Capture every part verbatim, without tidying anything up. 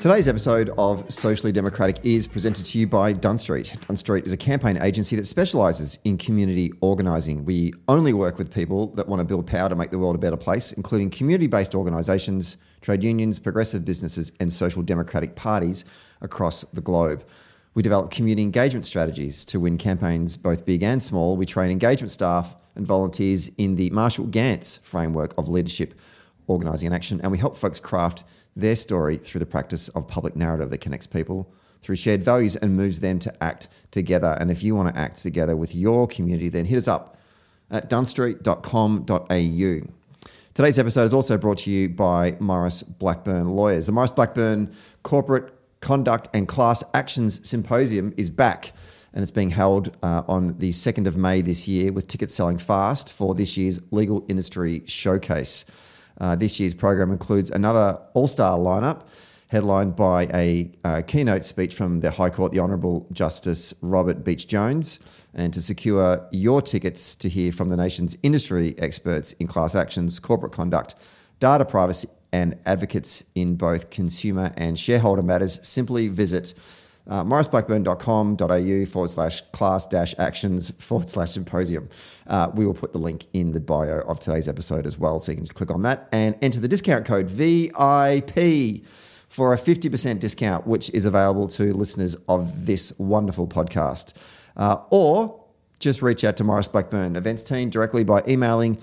Today's episode of Socially Democratic is presented to you by Dunn Street. Dunn Street is a campaign agency that specialises in community organising. We only work with people that want to build power to make the world a better place, including community-based organisations, trade unions, progressive businesses and social democratic parties across the globe. We develop community engagement strategies to win campaigns both big and small. We train engagement staff and volunteers in the Marshall Gantz framework of leadership, organising and action, and we help folks craft their story through the practice of public narrative that connects people through shared values and moves them to act together. And if you want to act together with your community, then hit us up at dunstreet dot com dot a u. Today's episode is also brought to you by Maurice Blackburn Lawyers. The Maurice Blackburn Corporate Conduct and Class Actions Symposium is back, and it's being held uh, on the second of May this year, with tickets selling fast for this year's Legal Industry Showcase. Uh, this year's program includes another all-star lineup headlined by a uh, keynote speech from the High Court, the Honourable Justice Robert Beach-Jones. And to secure your tickets to hear from the nation's industry experts in class actions, corporate conduct, data privacy and advocates in both consumer and shareholder matters, simply visit Uh, mauriceblackburn.com.au forward slash class dash actions forward slash symposium. Uh, we will put the link in the bio of today's episode as well, so you can just click on that and enter the discount code V I P for a fifty percent discount, which is available to listeners of this wonderful podcast. Uh, or just reach out to Maurice Blackburn events team directly by emailing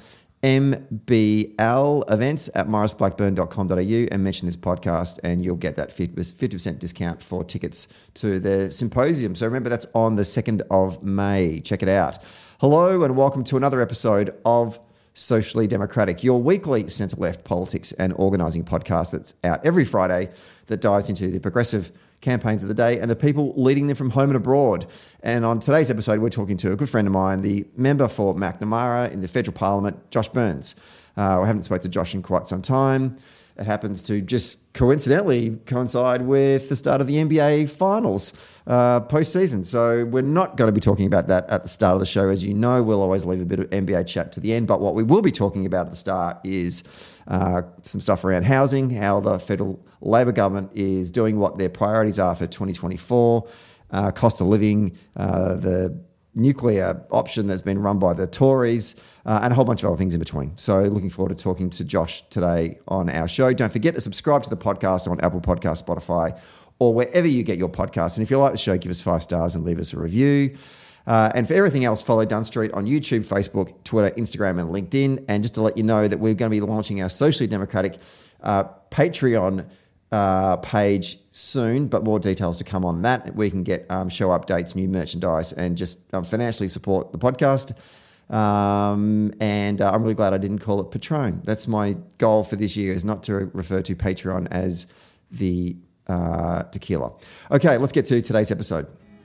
M B L events at mauriceblackburn dot com dot a u and mention this podcast, and you'll get that fifty percent discount for tickets to the symposium. So remember, that's on the second of May. Check it out. Hello and welcome to another episode of Socially Democratic, your weekly centre-left politics and organising podcast that's out every Friday that dives into the progressive campaigns of the day and the people leading them from home and abroad. And on today's episode, we're talking to a good friend of mine, the member for Macnamara in the federal parliament, Josh Burns. Uh, I haven't spoken to Josh in quite some time. It happens to just coincidentally coincide with the start of the N B A finals uh, postseason. So we're not going to be talking about that at the start of the show. As you know, we'll always leave a bit of N B A chat to the end. But what we will be talking about at the start is uh, some stuff around housing, how the federal Labor government is doing what their priorities are for twenty twenty-four, uh, cost of living, uh, the nuclear option that's been run by the Tories, uh, and a whole bunch of other things in between. So looking forward to talking to Josh today on our show. Don't forget to subscribe to the podcast on Apple Podcasts, Spotify, or wherever you get your podcasts. And if you like the show, give us five stars and leave us a review. Uh, and for everything else, follow Dunn Street on YouTube, Facebook, Twitter, Instagram, and LinkedIn. And just to let you know that we're going to be launching our Socially Democratic uh, Patreon Uh, page soon, but more details to come on that. We can get um, show updates, new merchandise, and just um, financially support the podcast. Um, and uh, I'm really glad I didn't call it Patron. That's my goal for this year, is not to refer to Patreon as the uh, tequila. Okay, let's get to today's episode.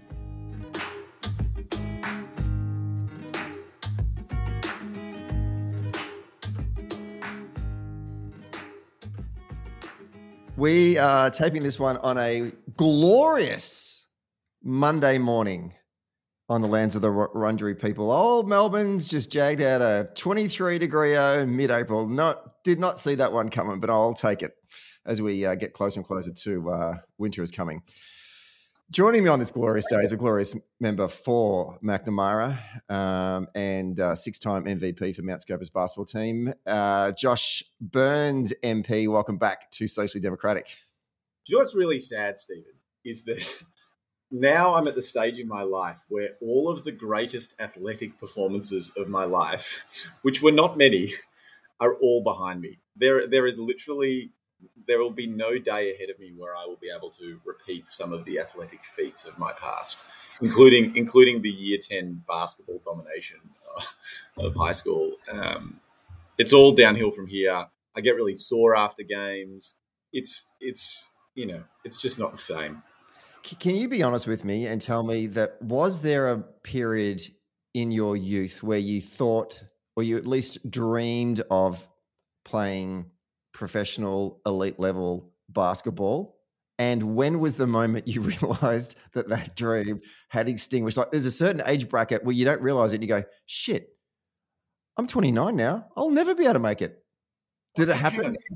We are taping this one on a glorious Monday morning on the lands of the Wurundjeri people. Old Melbourne's just jagged out a twenty-three degree in mid-April. Not did not see that one coming, but I'll take it as we uh, get closer and closer to uh, winter is coming. Joining me on this glorious day is a glorious member for Macnamara um, and uh, six-time M V P for Mount Scopus basketball team, uh, Josh Burns, M P. Welcome back to Socially Democratic. Do you know what's really sad, Stephen, is that now I'm at the stage in my life where all of the greatest athletic performances of my life, which were not many, are all behind me. There, there is literally... There will be no day ahead of me where I will be able to repeat some of the athletic feats of my past, including including the year ten basketball domination uh, of high school. Um, it's all downhill from here. I get really sore after games. It's it's you know it's just not the same. Can you be honest with me and tell me that was there a period in your youth where you thought, or you at least dreamed of playing professional elite level basketball? And when was the moment you realized that that dream had extinguished? Like, there's a certain age bracket where you don't realize it and you go, shit, I'm twenty-nine now. I'll never be able to make it. Did it happen?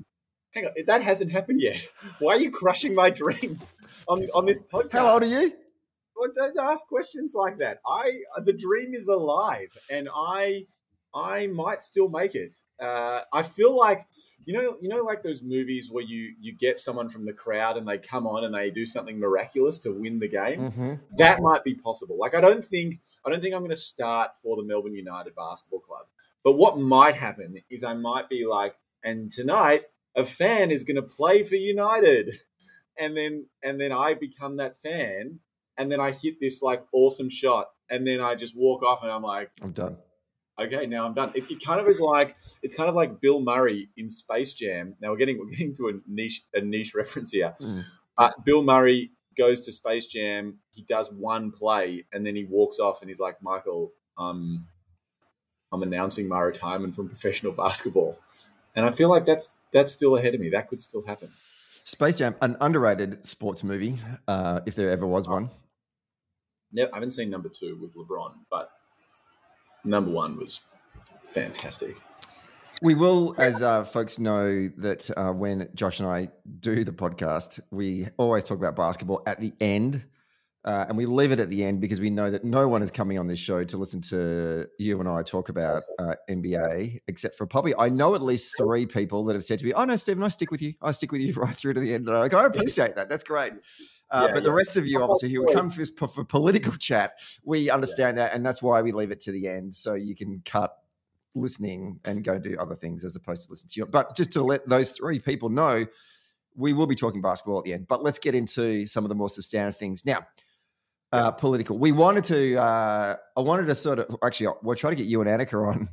hang on, that hasn't happened yet. Why are you crushing my dreams on, on this podcast? How old are you? Well, don't ask questions like that. I the dream is alive, and I I might still make it. Uh, I feel like you know you know like those movies where you you get someone from the crowd and they come on and they do something miraculous to win the game. Mm-hmm. That might be possible. Like I don't think I don't think I'm going to start for the Melbourne United Basketball Club. But what might happen is I might be like, and tonight a fan is going to play for United, and then and then I become that fan. And then I hit this like awesome shot, and then I just walk off, and I'm like, I'm done. Okay, now I'm done. It, it kind of is like it's kind of like Bill Murray in Space Jam. Now we're getting we're getting to a niche a niche reference here. Mm. Uh, Bill Murray goes to Space Jam. He does one play, and then he walks off, and he's like, Michael, um, I'm announcing my retirement from professional basketball. And I feel like that's that's still ahead of me. That could still happen. Space Jam, an underrated sports movie, uh, if there ever was one. No, I haven't seen number two with LeBron, but number one was fantastic. We will, as uh, folks know, that uh, when Josh and I do the podcast, we always talk about basketball at the end. Uh, and we leave it at the end because we know that no one is coming on this show to listen to you and I talk about uh, N B A, except for probably, I know at least three people that have said to me, oh, no, Stephen, I stick with you. I stick with you right through to the end. And I go, I appreciate that. That's great. Uh, Yeah, but the yeah. rest of you, obviously, who come for this for political chat, we understand that. And that's why we leave it to the end. So you can cut listening and go do other things as opposed to listen to you. But just to let those three people know, we will be talking basketball at the end. But let's get into some of the more substantive things. Now, Uh, political. We wanted to, uh, I wanted to sort of, actually, we'll try to get you and Annika on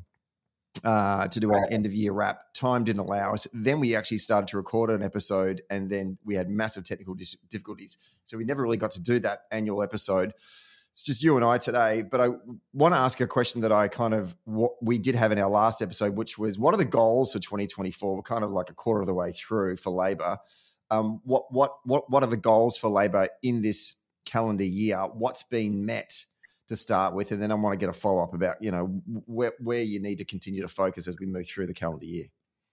uh, to do our end of year wrap. Time didn't allow us. Then we actually started to record an episode, and then we had massive technical dis- difficulties. So we never really got to do that annual episode. It's just you and I today. But I want to ask a question that I kind of, what we did have in our last episode, which was, what are the goals for twenty twenty-four? We're kind of like a quarter of the way through for Labor. Um, what, what, what, what are the goals for Labor in this calendar year? What's been met to start with, and then I want to get a follow-up about, you know, where where you need to continue to focus as we move through the calendar year.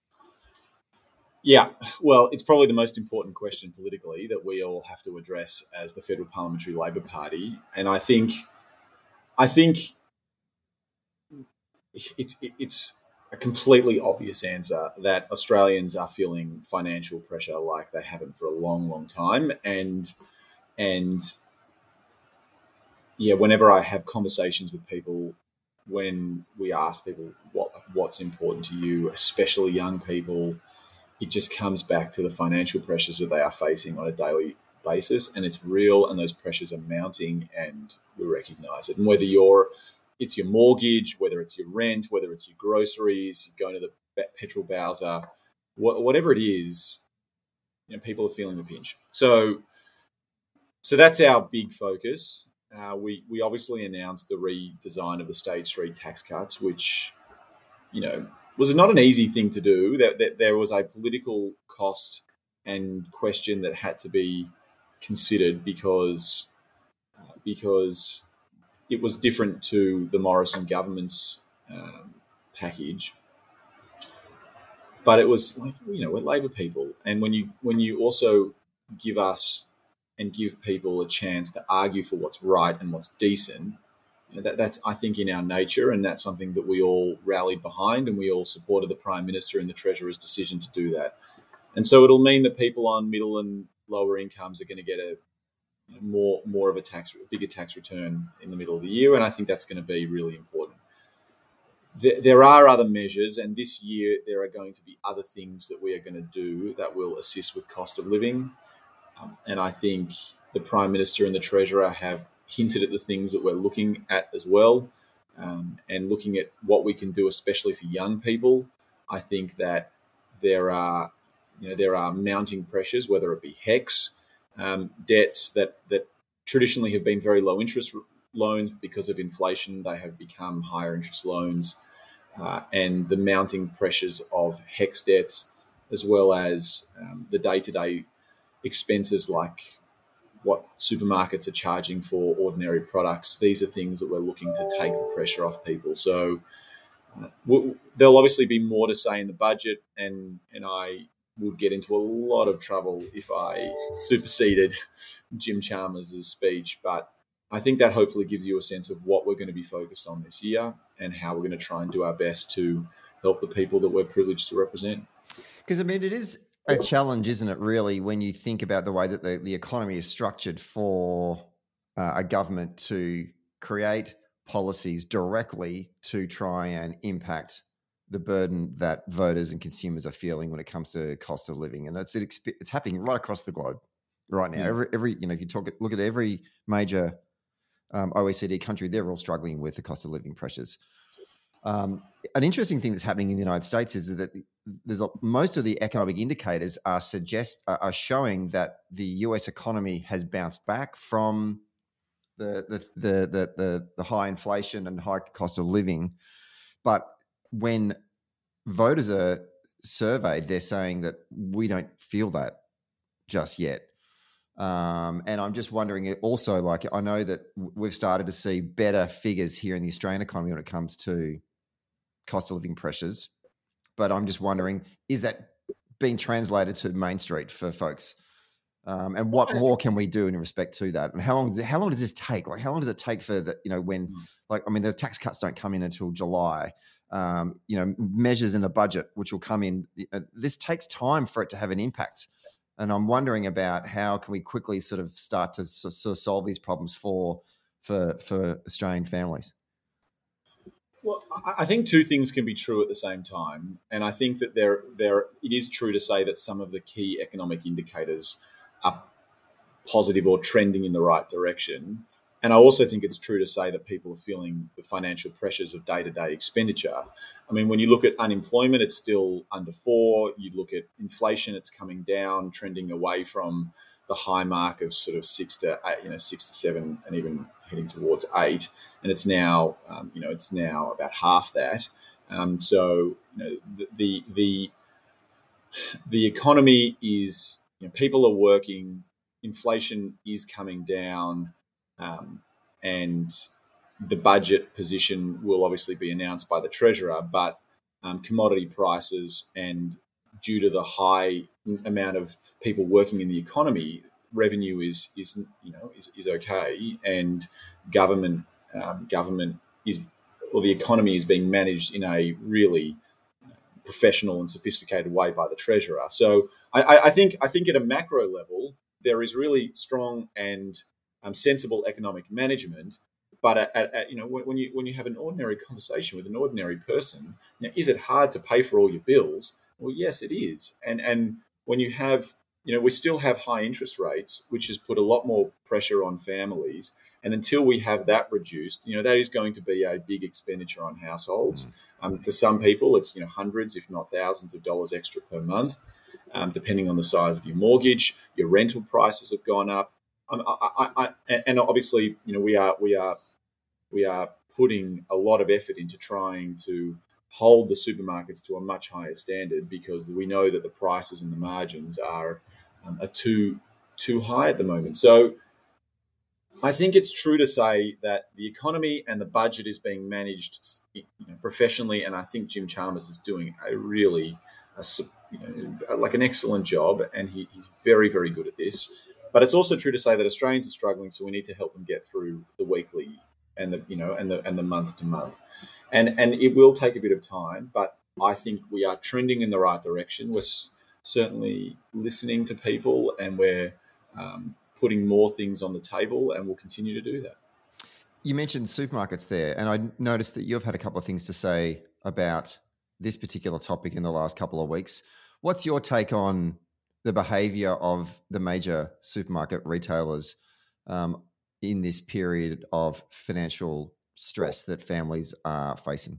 Yeah, well, it's probably the most important question politically that we all have to address as the Federal Parliamentary Labor Party, and I think, I think it's it's a completely obvious answer that Australians are feeling financial pressure like they haven't for a long, long time, and and yeah, whenever I have conversations with people, when we ask people what what's important to you, especially young people, it just comes back to the financial pressures that they are facing on a daily basis, and it's real, and those pressures are mounting, and we recognise it. And whether you're, it's your mortgage, whether it's your rent, whether it's your groceries, you're going to the petrol bowser, whatever it is, you know, people are feeling the pinch. So, so that's our big focus. Uh, we we obviously announced the redesign of the stage three tax cuts, which, you know, was not an easy thing to do. That, that there was a political cost and question that had to be considered because uh, because it was different to the Morrison government's um, package. But it was like, you know, we're Labor people, and when you when you also give us and give people a chance to argue for what's right and what's decent, you know, that, that's, I think, in our nature, and that's something that we all rallied behind, and we all supported the Prime Minister and the Treasurer's decision to do that. And so it'll mean that people on middle and lower incomes are going to get a you know, more more of a tax, a bigger tax return in the middle of the year, and I think that's going to be really important. There, there are other measures, and this year there are going to be other things that we are going to do that will assist with cost of living. Um, and I think the Prime Minister and the Treasurer have hinted at the things that we're looking at as well, um, and looking at what we can do, especially for young people. I think that there are, you know, there are mounting pressures, whether it be HECS, um, debts that, that traditionally have been very low interest loans. Because of inflation, they have become higher interest loans, uh, and the mounting pressures of HECS debts, as well as um, the day-to-day expenses like what supermarkets are charging for ordinary products. These are things that we're looking to take the pressure off people. So uh, we'll, there'll obviously be more to say in the budget, and and I would get into a lot of trouble if I superseded Jim Chalmers' speech. But I think that hopefully gives you a sense of what we're going to be focused on this year and how we're going to try and do our best to help the people that we're privileged to represent. Because, I mean, it is a challenge, isn't it, really, when you think about the way that the, the economy is structured for uh, a government to create policies directly to try and impact the burden that voters and consumers are feeling when it comes to cost of living. And it's it's, it's happening right across the globe right now. Yeah. Every, every you know, if you talk, look at every major um, O E C D country, they're all struggling with the cost of living pressures. Um, an interesting thing that's happening in the United States is that there's a, most of the economic indicators are suggest are showing that the U S economy has bounced back from the the the the, the, the high inflation and high cost of living. But when voters are surveyed, they're saying that we don't feel that just yet. Um, and I'm just wondering also, like, I know that we've started to see better figures here in the Australian economy when it comes to cost of living pressures, but I'm just wondering, is that being translated to Main Street for folks? Um, and what more can we do in respect to that? And how long does it, how long does this take? Like, how long does it take for the, you know, when, like, I mean, the tax cuts don't come in until July, um, you know, measures in the budget, which will come in, you know, this takes time for it to have an impact. And I'm wondering about how can we quickly sort of start to sort of solve these problems for, for, for Australian families? Well, I think two things can be true at the same time, and I think that there, there, it is true to say that some of the key economic indicators are positive or trending in the right direction, and I also think it's true to say that people are feeling the financial pressures of day-to-day expenditure. I mean, when you look at unemployment, it's still under four. You look at inflation; it's coming down, trending away from the high mark of sort of six to eight, you know, six to seven, and even heading towards eight. And it's now, um, you know, it's now about half that. Um, so, you know, the, the the the economy is, you know, people are working, inflation is coming down, um, and the budget position will obviously be announced by the Treasurer. But um, commodity prices and due to the high amount of people working in the economy, revenue is is you know is, is okay, and government. Um, government is, or the economy is being managed in a really professional and sophisticated way by the Treasurer. So I, I think I think at a macro level there is really strong and um, sensible economic management. But at, at, at, you know, when, when you when you have an ordinary conversation with an ordinary person, now, is it hard to pay for all your bills? Well, yes, it is. And and when you have, you know, we still have high interest rates, which has put a lot more pressure on families. And until we have that reduced, you know, that is going to be a big expenditure on households. Mm. Um, for some people, it's, you know, hundreds, if not thousands of dollars extra per month, um, depending on the size of your mortgage. Your rental prices have gone up, um, I, I, I, and obviously, you know, we are we are we are putting a lot of effort into trying to hold the supermarkets to a much higher standard, because we know that the prices and the margins are um, are too too high at the moment. So I think it's true to say that the economy and the budget is being managed, you know, professionally, and I think Jim Chalmers is doing a really, a, you know, like an excellent job, and he, he's very, very good at this. But it's also true to say that Australians are struggling, so we need to help them get through the weekly and the, you know, and the and the month to month, and and it will take a bit of time. But I think we are trending in the right direction. We're certainly listening to people, and we're um, putting more things on the table, and we'll continue to do that. You mentioned supermarkets there, and I noticed that you've had a couple of things to say about this particular topic in the last couple of weeks. What's your take on the behaviour of the major supermarket retailers um, in this period of financial stress that families are facing?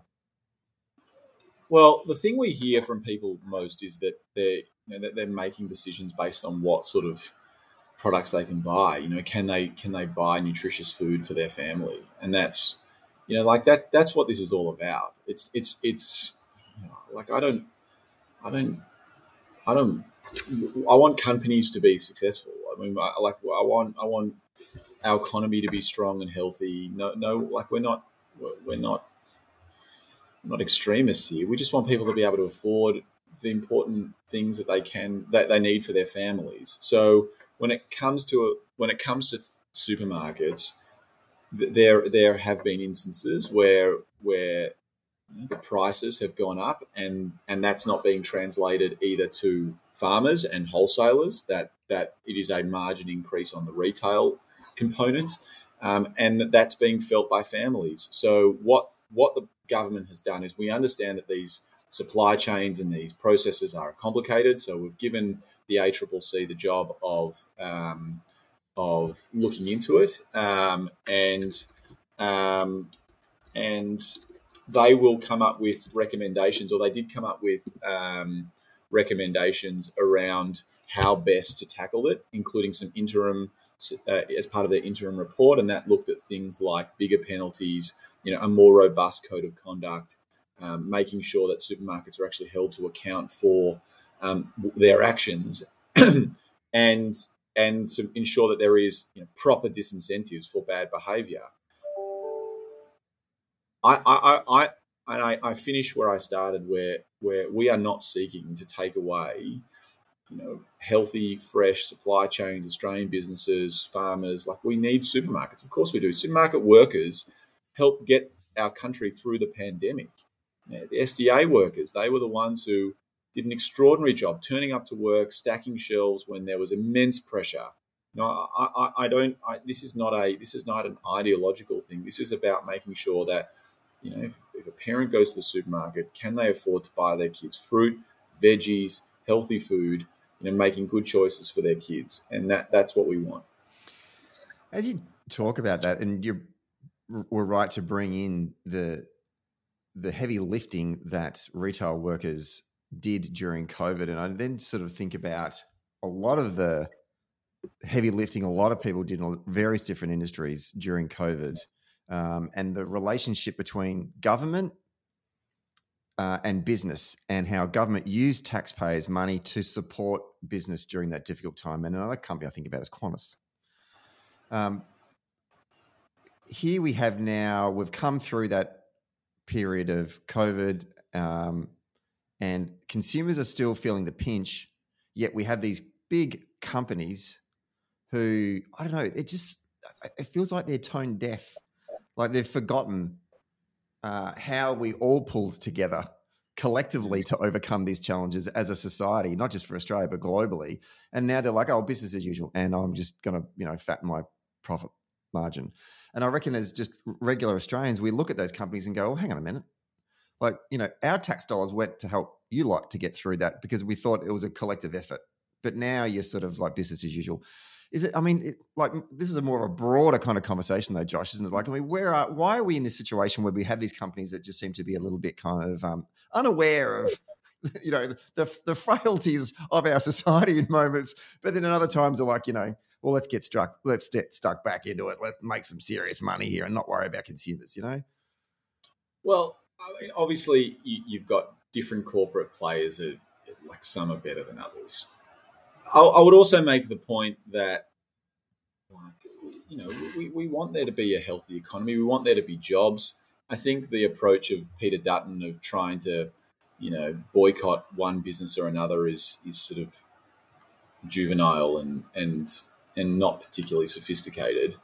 Well, the thing we hear from people most is that they're, you know, that they're making decisions based on what sort of products they can buy. You know, can they can they buy nutritious food for their family? And that's, you know, like that that's what this is all about. It's it's it's you know, like I don't I don't I don't I want companies to be successful. I mean, I, like I want I want our economy to be strong and healthy. No no like we're not we're not not extremists here. We just want people to be able to afford the important things that they can that they need for their families. So when it comes to a, when it comes to supermarkets, th- there there have been instances where where the prices have gone up, and and that's not being translated either to farmers and wholesalers, that that it is a margin increase on the retail component, um, and that that's being felt by families. So what what the government has done is, we understand that these supply chains and these processes are complicated, so we've given the A C C C the job of um, of looking into it, um, and um, and they will come up with recommendations, or they did come up with um, recommendations around how best to tackle it, including some interim, uh, as part of their interim report, and that looked at things like bigger penalties, you know, a more robust code of conduct, um, making sure that supermarkets are actually held to account for um, their actions, and and to ensure that there is, you know, proper disincentives for bad behaviour. I, I, I, and I, I finish where I started, where where we are not seeking to take away, you know, healthy, fresh supply chains, Australian businesses, farmers. Like, we need supermarkets. Of course we do. Supermarket workers help get our country through the pandemic. You know, the S D A workers, they were the ones who did an extraordinary job turning up to work, stacking shelves when there was immense pressure. No, I, I, I don't. I, this is not a. This is not an ideological thing. This is about making sure that, you know, if, if a parent goes to the supermarket, can they afford to buy their kids fruit, veggies, healthy food, you know, making good choices for their kids, and that that's what we want. As you talk about that, and you were right to bring in the the heavy lifting that retail workers did during COVID, and I then sort of think about a lot of the heavy lifting a lot of people did in various different industries during COVID, um, and the relationship between government uh, and business, and how government used taxpayers' money to support business during that difficult time. And another company I think about is Qantas. Um, here we have now, we've come through that period of COVID, um, and consumers are still feeling the pinch, yet we have these big companies who, I don't know, it just, it feels like they're tone deaf, like they've forgotten uh, how we all pulled together collectively to overcome these challenges as a society, not just for Australia, but globally. And now they're like, oh, business as usual, and I'm just going to, you know, fatten my profit margin. And I reckon as just regular Australians, we look at those companies and go, oh, hang on a minute. Like, you know, our tax dollars went to help you lot to get through that because we thought it was a collective effort. But now you're sort of like business as usual. Is it, I mean, it, like, this is a more of a broader kind of conversation though, Josh, isn't it? Like, I mean, where are, why are we in this situation where we have these companies that just seem to be a little bit kind of um, unaware of, you know, the, the frailties of our society in moments, but then in other times are like, you know, well, let's get struck, let's get stuck back into it. Let's make some serious money here and not worry about consumers, you know? Well, I mean, obviously you, you've got different corporate players that, like, some are better than others. I, I would also make the point that, like, you know, we, we want there to be a healthy economy. We want there to be jobs. I think the approach of Peter Dutton of trying to, you know, boycott one business or another is is sort of juvenile and and and not particularly sophisticated.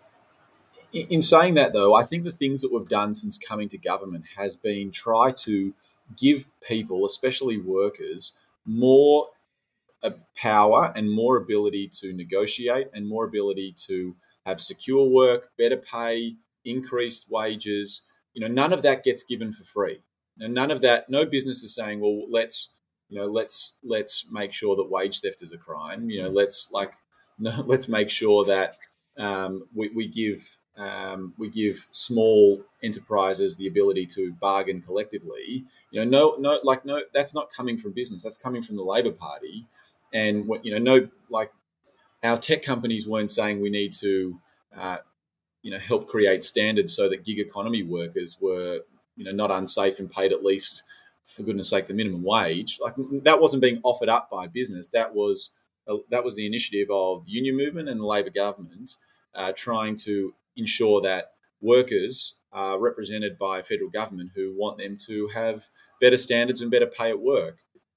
In, in saying that, though, I think the things that we've done since coming to government has been try to give people, especially workers, more uh, power and more ability to negotiate and more ability to have secure work, better pay, increased wages. You know, none of that gets given for free. And none of that, no business is saying, well, let's, you know, let's let's make sure that wage theft is a crime. You know, let's like, no, let's make sure that um, we, we give um, we give small enterprises the ability to bargain collectively. You know, no, no, like no, that's not coming from business. That's coming from the Labor Party. And what, you know, no, like, our tech companies weren't saying we need to, uh, you know, help create standards so that gig economy workers were, you know, not unsafe and paid at least, for goodness sake, the minimum wage. Like, that wasn't being offered up by business. That was uh, that was the initiative of union movement and the Labor government, uh, trying to ensure that workers are represented by federal government who want them to have better standards and better pay at work.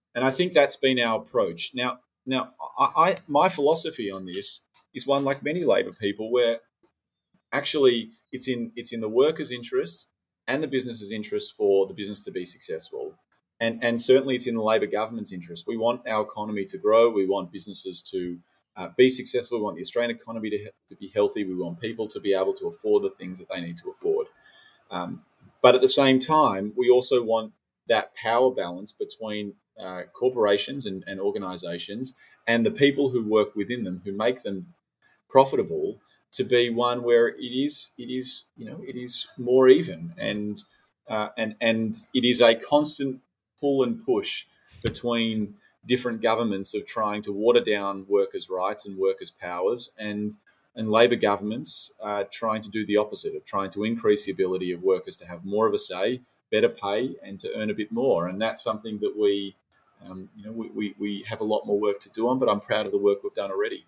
And I think that's been our approach. Now, now, I, I my philosophy on this is one like many Labor people, where actually it's in it's in the workers' interest and the business's interest for the business to be successful. And, and certainly it's in the Labor government's interest. We want our economy to grow. We want businesses to uh, be successful. We want the Australian economy to, to be healthy. We want people to be able to afford the things that they need to afford. Um, but at the same time, we also want that power balance between uh, corporations and, and organisations and the people who work within them, who make them profitable, to be one where it is, it is, you know, it is more even, and uh, and and it is a constant pull and push between different governments of trying to water down workers' rights and workers' powers, and and Labor governments uh, trying to do the opposite, of trying to increase the ability of workers to have more of a say, better pay, and to earn a bit more. And that's something that we, um, you know, we, we we have a lot more work to do on, but I'm proud of the work we've done already.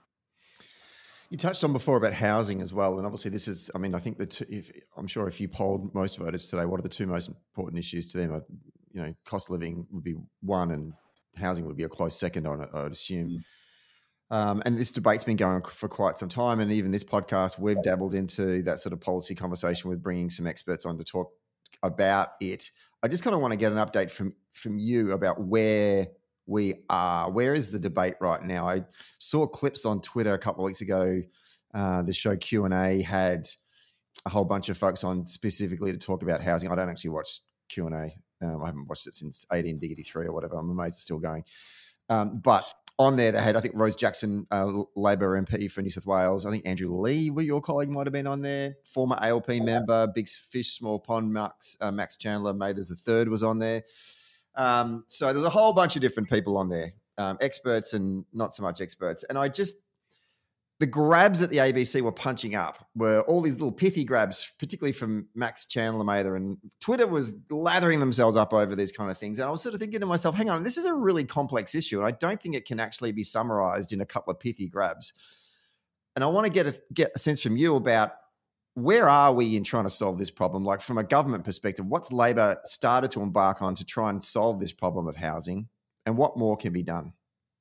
You touched on before about housing as well, and obviously this is, I mean, I think the two, if, I'm sure if you polled most voters today, what are the two most important issues to them? You know, cost of living would be one, and housing would be a close second, I would assume. Mm. Um, and this debate's been going on for quite some time, and even this podcast, we've dabbled into that sort of policy conversation with bringing some experts on to talk about it. I just kind of want to get an update from from you about where we are. Where is the debate right now? I saw clips on Twitter a couple of weeks ago. Uh, the show Q and A had a whole bunch of folks on specifically to talk about housing. I don't actually watch Q and A. Um, I haven't watched it since eighteen Diggity three or whatever. I'm amazed it's still going. Um, but on there, they had, I think, Rose Jackson, uh, Labor M P for New South Wales. I think Andrew Lee, your colleague, might have been on there. Former A L P member, Big Fish, Small Pond, Max, uh, Max Chandler, Mathers the third was on there. Um, so there's a whole bunch of different people on there, um, experts and not so much experts. And I just, the grabs that the A B C were punching up were all these little pithy grabs, particularly from Max Chandler Mather, and Twitter was lathering themselves up over these kind of things. And I was sort of thinking to myself, hang on, this is a really complex issue, and I don't think it can actually be summarized in a couple of pithy grabs. And I want to get a, get a sense from you about where are we in trying to solve this problem? Like from a government perspective, what's Labor started to embark on to try and solve this problem of housing, and what more can be done?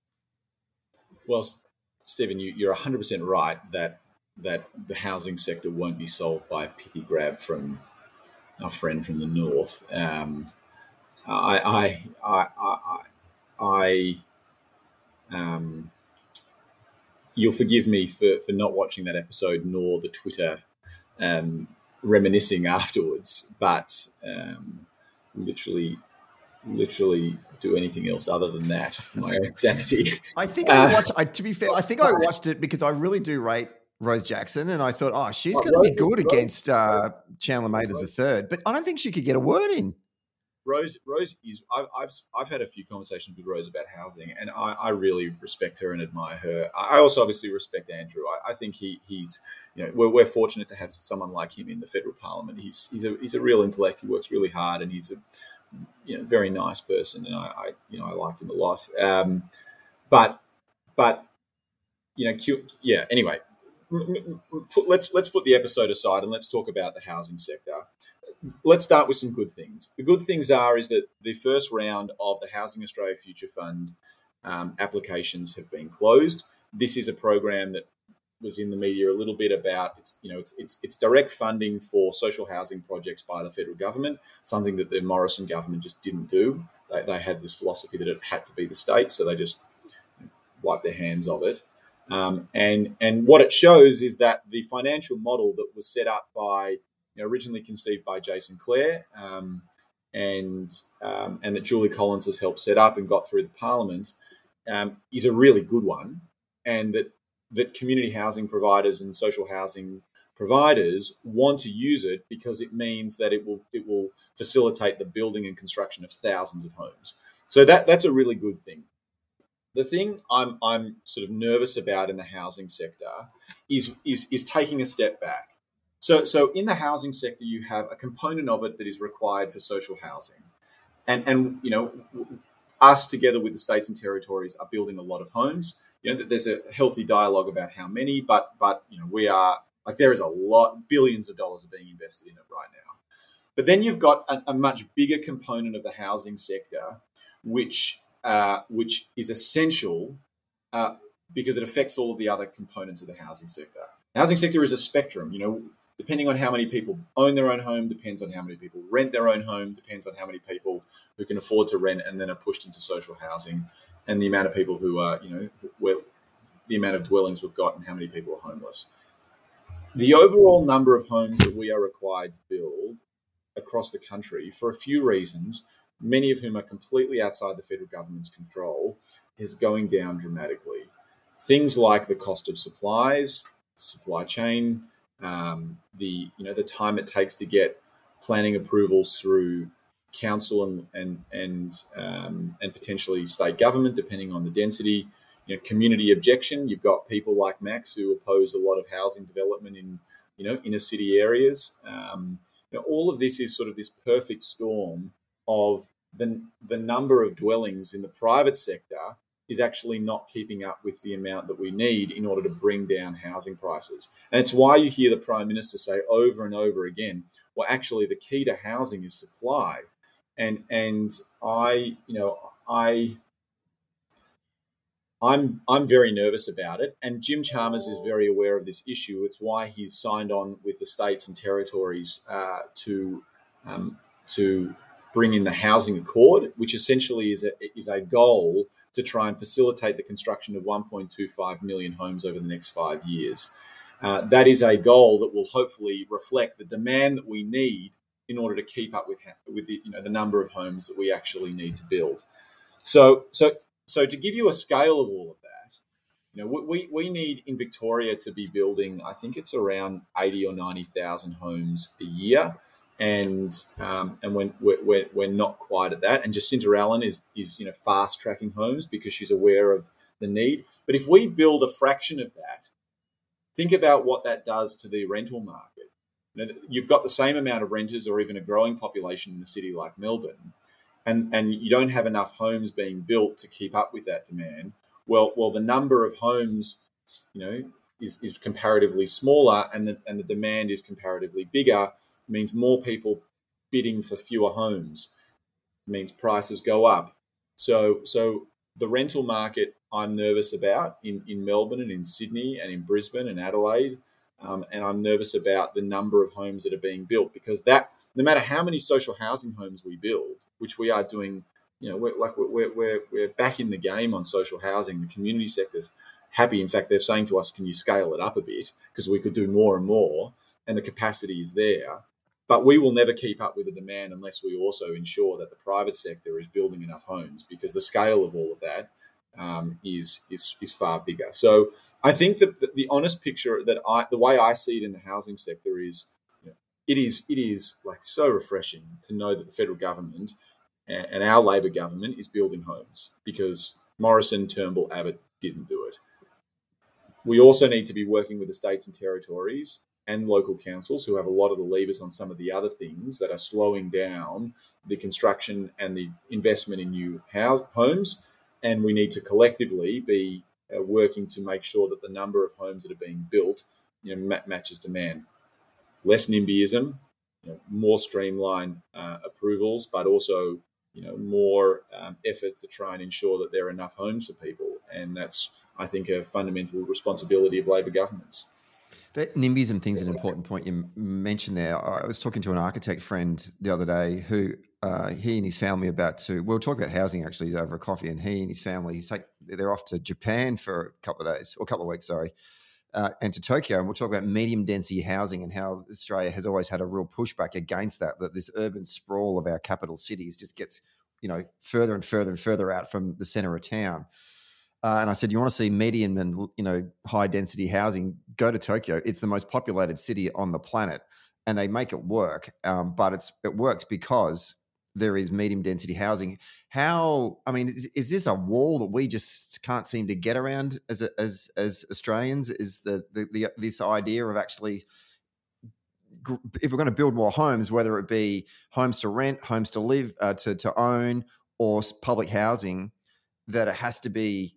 Well, Stephen, you, you're one hundred percent right that that the housing sector won't be solved by a pithy grab from our friend from the north. Um, I, I, I, I, I um, you'll forgive me for, for not watching that episode nor the Twitter um, reminiscing afterwards, but um, literally, literally do anything else other than that for my own sanity. I think I watched, I, to be fair, I think I watched it because I really do rate Rose Jackson, and I thought, oh, she's oh, going to be good Rose, against uh, Chandler Mathers the third, but I don't think she could get a word in. Rose, Rose is. I've, I've I've had a few conversations with Rose about housing, and I, I really respect her and admire her. I also obviously respect Andrew. I, I think he he's you know we're, we're fortunate to have someone like him in the federal parliament. He's he's a he's a real intellect. He works really hard, and he's a you know very nice person, and I, I you know I like him a lot. Um, but but you know Q, yeah. Anyway, let's let's put the episode aside and let's talk about the housing sector. Let's start with some good things. The good things are is that the first round of the Housing Australia Future Fund um, applications have been closed. This is a program that was in the media a little bit about it's you know it's it's, it's direct funding for social housing projects by the federal government, something that the Morrison government just didn't do. They, they had this philosophy that it had to be the state, so they just wiped their hands of it. Um, and and what it shows is that the financial model that was set up by You know, originally conceived by Jason Clare, um, and um, and that Julie Collins has helped set up and got through the Parliament, um, is a really good one, and that that community housing providers and social housing providers want to use it because it means that it will it will facilitate the building and construction of thousands of homes. So that that's a really good thing. The thing I'm I'm sort of nervous about in the housing sector is is is taking a step back. So, so in the housing sector, you have a component of it that is required for social housing, and and you know, us together with the states and territories are building a lot of homes. You know, there's a healthy dialogue about how many, but but you know, we are like there is a lot, billions of dollars are being invested in it right now. But then you've got a, a much bigger component of the housing sector, which uh, which is essential uh, because it affects all of the other components of the housing sector. The housing sector is a spectrum, you know, depending on how many people own their own home, depends on how many people rent their own home, depends on how many people who can afford to rent and then are pushed into social housing, and the amount of people who are, you know, where, the amount of dwellings we've got and how many people are homeless. The overall number of homes that we are required to build across the country, for a few reasons, many of whom are completely outside the federal government's control, is going down dramatically. Things like the cost of supplies, supply chain, um, the you know the time it takes to get planning approvals through council and and and um, and potentially state government, depending on the density. You know, community objection. You've got people like Max who oppose a lot of housing development in you know inner city areas. Um, you know, all of this is sort of this perfect storm of the the number of dwellings in the private sector is actually not keeping up with the amount that we need in order to bring down housing prices. And it's why you hear the Prime Minister say over and over again, well, actually the key to housing is supply. And and I, you know, I I'm I'm very nervous about it, and Jim Chalmers is very aware of this issue. It's why he's signed on with the states and territories uh, to um, to bring in the Housing Accord, which essentially is a, is a goal to try and facilitate the construction of one point two five million homes over the next five years. Uh, that is a goal that will hopefully reflect the demand that we need in order to keep up with with the, you know the number of homes that we actually need to build. So so. So to give you a scale of all of that, you know, we, we need in Victoria to be building, I think it's around eighty or ninety thousand homes a year, and um, and when we're, we're, we're not quite at that. And Jacinta Allen is is you know fast tracking homes because she's aware of the need. But if we build a fraction of that, think about what that does to the rental market. You know, you've got the same amount of renters or even a growing population in a city like Melbourne. And, and you don't have enough homes being built to keep up with that demand. Well, well, the number of homes, you know, is, is comparatively smaller, and the and the demand is comparatively bigger. It means more people bidding for fewer homes. It means prices go up. So, so the rental market, I'm nervous about in, in Melbourne and in Sydney and in Brisbane and Adelaide, um, and I'm nervous about the number of homes that are being built, because that, no matter how many social housing homes we build, which we are doing, you know, we're, like we're, we're, we're back in the game on social housing. The community sector's happy. In fact, they're saying to us, can you scale it up a bit? Because we could do more and more, and the capacity is there. But we will never keep up with the demand unless we also ensure that the private sector is building enough homes, because the scale of all of that um, is, is is far bigger. So I think that the, the honest picture that I, the way I see it in the housing sector is, you know, it is it is like so refreshing to know that the federal government and our Labor government is building homes, because Morrison, Turnbull, Abbott didn't do it. We also need to be working with the states and territories and local councils, who have a lot of the levers on some of the other things that are slowing down the construction and the investment in new house, homes. And we need to collectively be uh, working to make sure that the number of homes that are being built, you know, ma- matches demand. Less NIMBYism, you know, more streamlined uh, approvals, but also, you know, more um, effort to try and ensure that there are enough homes for people. And that's, I think, a fundamental responsibility of Labor governments. That NIMBYism thing's an important point you mentioned there. I was talking to an architect friend the other day who uh, he and his family are about to, we were talking about housing actually over a coffee, and he and his family, he's like, they're off to Japan for a couple of days, or a couple of weeks, sorry, uh, and to Tokyo. And we'll talk about medium density housing and how Australia has always had a real pushback against that, that this urban sprawl of our capital cities just gets, you know, further and further and further out from the center of town. Uh, and I said, you want to see medium and, you know, high density housing, go to Tokyo. It's the most populated city on the planet, and they make it work. Um, but it's it works because there is medium density housing. How, I mean, is, is this a wall that we just can't seem to get around as a, as as Australians? Is the, the the this idea of actually, if we're going to build more homes, whether it be homes to rent, homes to live, uh, to to own, or public housing, that it has to be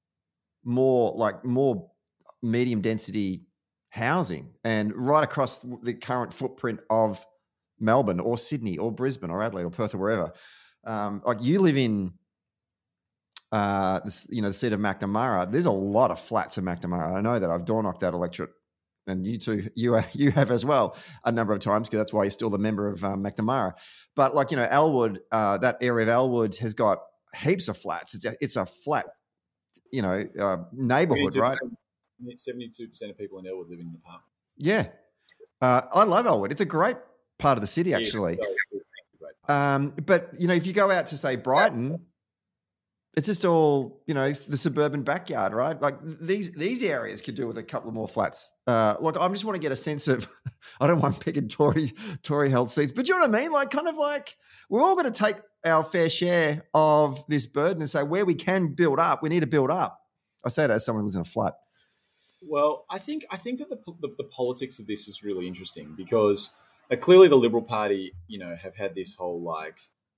more like more medium density housing, and right across the current footprint of Melbourne or Sydney or Brisbane or Adelaide or Perth or wherever. Um, like you live in uh, this, you know, the seat of Macnamara, there's a lot of flats in Macnamara. I know that. I've door knocked that electorate, and you too, you you have as well a number of times, because that's why you're still the member of um, Macnamara. But like, you know, Elwood, uh, that area of Elwood has got heaps of flats. It's a, it's a flat, you know, uh, neighborhood, right? seventy-two percent of people in Elwood live in an apartment. Yeah. Uh, I love Elwood. It's a great part of the city, actually. Yeah, um, but, you know, if you go out to, say, Brighton, it's just all, you know, the suburban backyard, right? Like these these areas could do with a couple of more flats. Uh, look, I just want to get a sense of, I don't want picking Tory, Tory held seats, but you know what I mean? Like kind of like we're all going to take our fair share of this burden and say where we can build up, we need to build up. I say that as someone who lives in a flat. Well, I think I think that the, the, the politics of this is really interesting because uh, clearly the Liberal Party, you know, have had this whole like,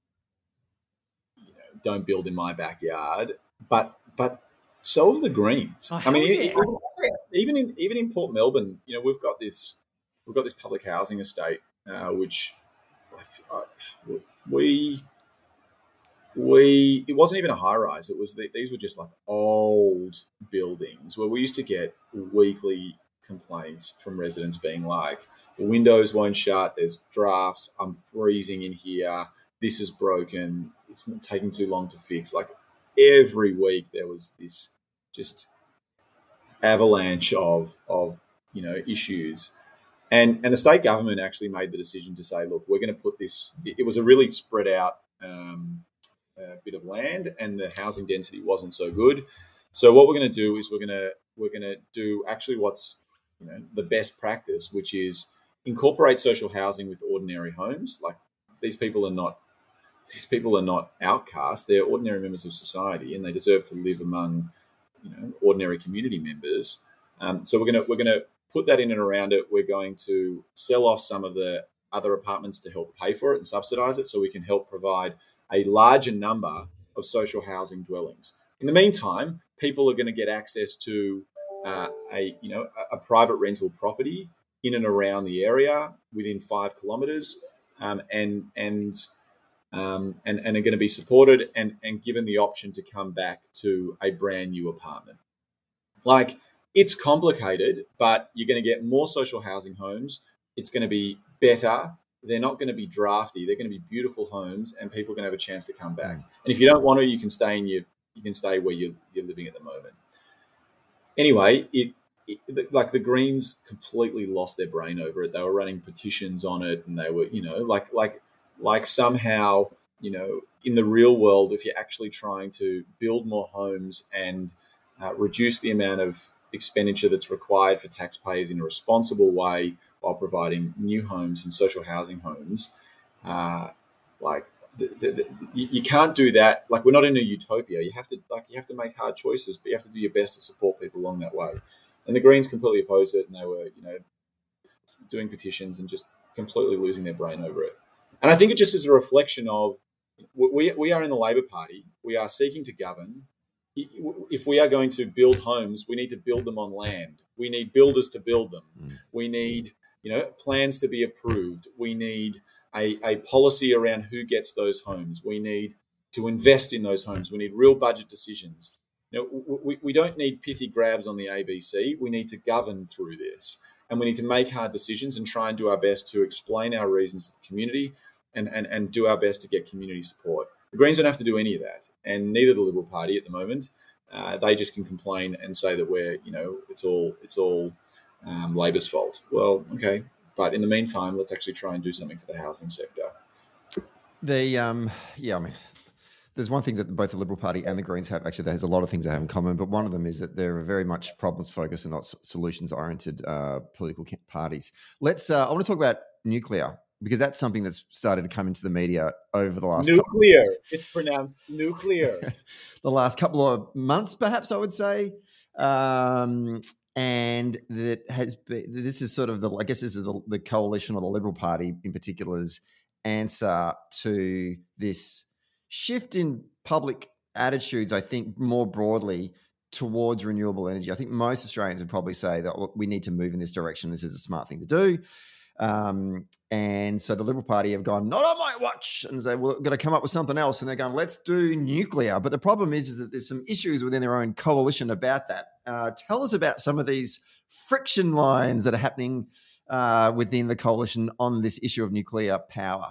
you know, don't build in my backyard, but but so have the Greens. Oh, I mean, yeah. even, even in even in Port Melbourne, you know, we've got this we've got this public housing estate, uh, which like, uh, we. We it wasn't even a high rise. It was the, these were just like old buildings where we used to get weekly complaints from residents being like, the windows won't shut. There's drafts. I'm freezing in here. This is broken. It's not taking too long to fix. Like every week there was this just avalanche of of you know issues. And and the state government actually made the decision to say, look, we're going to put this. It was a really spread out. Um, A bit of land, and the housing density wasn't so good. So what we're going to do is we're going to we're going to do actually what's you know the best practice, which is incorporate social housing with ordinary homes. Like these people are not these people are not outcasts; they're ordinary members of society, and they deserve to live among you know ordinary community members. Um, so we're going to we're going to put that in and around it. We're going to sell off some of the other apartments to help pay for it and subsidise it, so we can help provide a larger number of social housing dwellings. In the meantime, people are going to get access to uh, a you know a, a private rental property in and around the area within five kilometres, um, and and um, and and are going to be supported and and given the option to come back to a brand new apartment. Like it's complicated, but you're going to get more social housing homes. It's going to be better. They're not going to be drafty. They're going to be beautiful homes, and people are going to have a chance to come back. And if you don't want to, you can stay in your you can stay where you're, you're living at the moment. Anyway, it, it like the Greens completely lost their brain over it. They were running petitions on it, and they were you know like like like somehow you know in the real world, if you're actually trying to build more homes and uh, reduce the amount of expenditure that's required for taxpayers in a responsible way, while providing new homes and social housing homes, uh, like the, the, the, you, you can't do that. Like we're not in a utopia. You have to like you have to make hard choices, but you have to do your best to support people along that way. And the Greens completely opposed it, and they were you know doing petitions and just completely losing their brain over it. And I think it just is a reflection of we we are in the Labor Party. We are seeking to govern. If we are going to build homes, we need to build them on land. We need builders to build them. Mm. We need you know, plans to be approved. We need a, a policy around who gets those homes. We need to invest in those homes. We need real budget decisions. You know, we, we don't need pithy grabs on the A B C. We need to govern through this. And we need to make hard decisions and try and do our best to explain our reasons to the community and, and, and do our best to get community support. The Greens don't have to do any of that, and neither the Liberal Party at the moment. Uh, they just can complain and say that we're, you know, it's all, it's all, Um, Labor's fault. Well, okay, but in the meantime, let's actually try and do something for the housing sector. The um, yeah, I mean, there's one thing that both the Liberal Party and the Greens have. Actually, there's a lot of things they have in common, but one of them is that they're very much problems focused and not solutions oriented uh, political parties. Let's. Uh, I want to talk about nuclear because that's something that's started to come into the media over the last nuclear. Couple of it's pronounced nuclear. The last couple of months, perhaps I would say. Um, And that has been, this is sort of the, I guess this is the, the coalition or the Liberal Party in particular's answer to this shift in public attitudes, I think more broadly towards renewable energy. I think most Australians would probably say that we need to move in this direction. This is a smart thing to do. Um, and so the Liberal Party have gone, not on my watch, and they well, got to come up with something else. And they're going, let's do nuclear. But the problem is, is that there's some issues within their own coalition about that. Uh, tell us about some of these friction lines that are happening uh, within the coalition on this issue of nuclear power.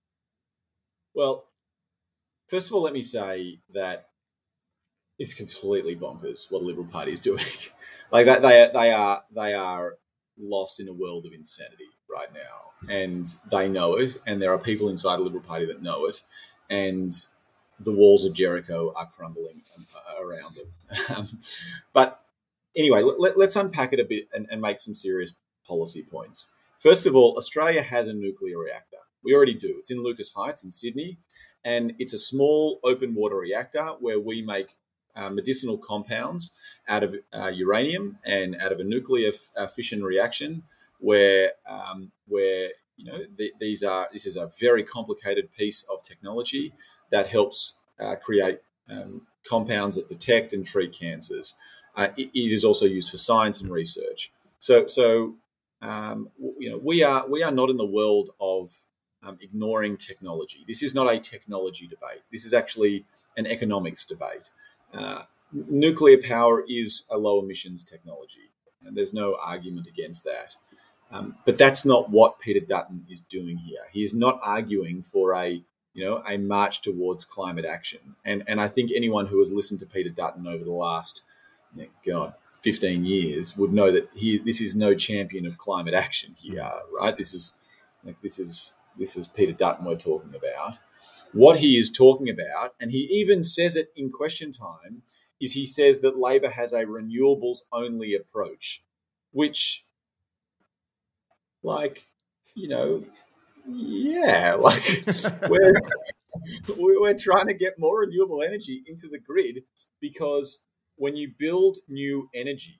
Well, first of all, let me say that it's completely bonkers what the Liberal Party is doing. Like that, they they are they are lost in a world of insanity right now, and they know it. And there are people inside the Liberal Party that know it, and the walls of Jericho are crumbling around them. But anyway, let, let's unpack it a bit and, and make some serious policy points. First of all, Australia has a nuclear reactor. We already do. It's in Lucas Heights in Sydney, and it's a small open water reactor where we make uh, medicinal compounds out of uh, uranium and out of a nuclear f- uh, fission reaction, where um, where you know th- these are this is a very complicated piece of technology that helps uh, create um, compounds that detect and treat cancers. Uh, it, it is also used for science and research. So so um, you know we are we are not in the world of um, ignoring technology. This is not a technology debate. This is actually an economics debate. Uh, nuclear power is a low emissions technology, and there's no argument against that. Um, but that's not what Peter Dutton is doing here. He is not arguing for a you know a march towards climate action. And and I think anyone who has listened to Peter Dutton over the last you know, God fifteen years would know that he this is no champion of climate action here, right? This is like this is this is Peter Dutton we're talking about. What he is talking about, and he even says it in Question Time, is he says that Labor has a renewables-only approach, which, like, you know, yeah, like we're we're trying to get more renewable energy into the grid because when you build new energy,